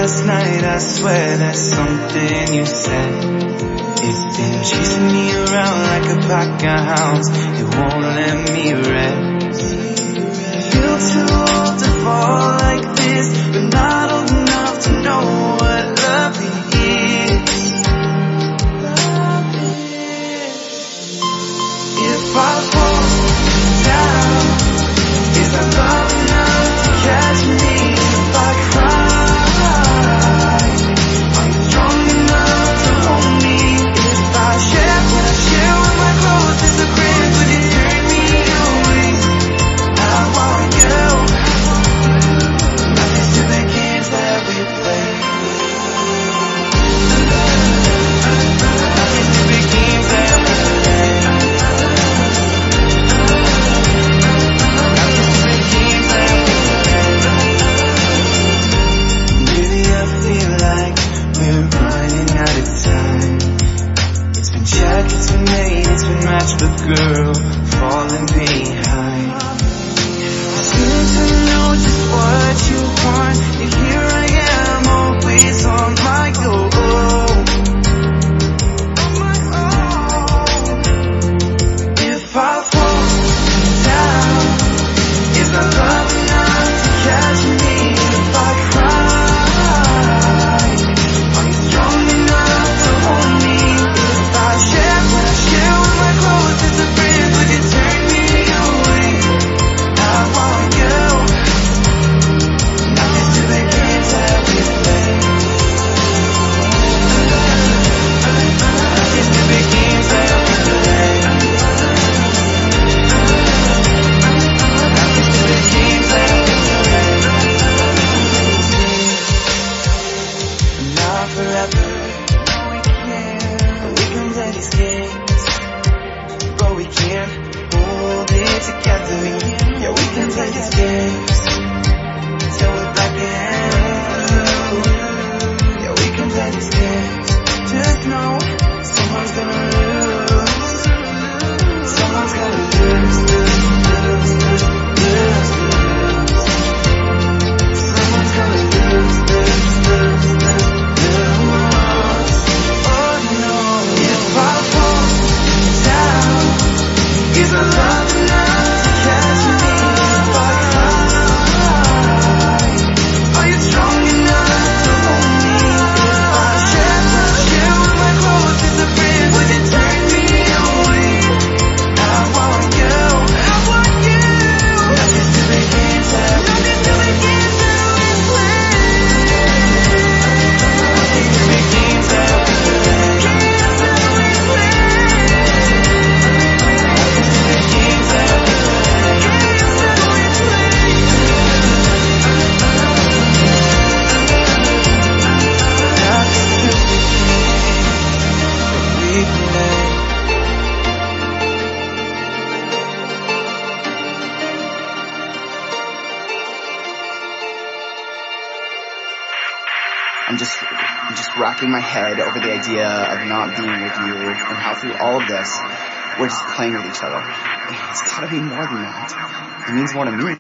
last night, I swear that's something you said. It's been chasing me around like a pack of hounds. It won't let me rest. Feel too old to fall like this, but not old enough to know what love is. If I fall down, is that love enough to catch me? If I cry, are you strong enough to hold me? If I share what I share with my closest of friends, would you turn me away? I want you. Nothing to the games that we play. Nothing to the games that we play. Nothing to the games that we play. Maybe I feel like we're running out of time. It's been checked, it's been made, it's been matched, but girl, falling behind. You seem to know just what you want, and here I am, always on my own. If I fall down, is my love enough to catch me? If I cry, are you strong enough to hold me? If I share what I share with my closest of friends, would you turn me away? I want you. Nothing to the games that we play. Nothing to the games that we play. Nothing to the games that we play. Not forever, no we can't. We can play these games, but we can't hold it together. Yeah, we can play these games till we're black and blue. Yeah, we can play these games. Just know someone's gonna lose. Someone's gonna lose, lose, lose, lose, lose, lose. Someone's gonna lose, lose, lose, lose, lose. Oh no, if I fall down, is our love enough to catch me? If I cry, are you strong enough to hold me? If I share what I share with my closest of friends, would you turn me away? I want you. I want you. Nothing to the games that we play. Nothing to the games that we play. Nothing to the games that we play. Games that we play. Nothing to the games that we play. Games that we play. Nothing to the games that we play. I'm just racking my head over the idea of not being with you, and how through all of this, we're just playing with each other. It's gotta be more than that. It means more to me.